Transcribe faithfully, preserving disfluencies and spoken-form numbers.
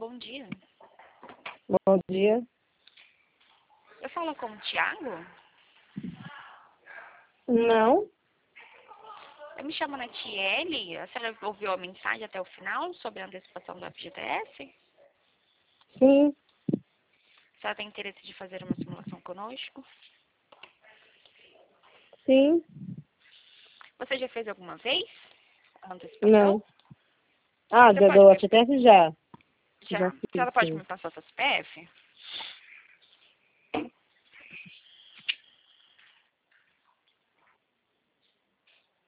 bom dia. Bom dia. Eu falo com o Thiago? Não? Eu me chamo Natiele. A senhora ouviu a mensagem até o final sobre a antecipação do F G T S? Sim. A senhora tem interesse de fazer uma simulação conosco? Sim. Você já fez alguma vez a antecipação? Não. Ah, Você do, pode do me... F T S já. Já. Já A fiz, senhora pode sim. me passar seu C P F?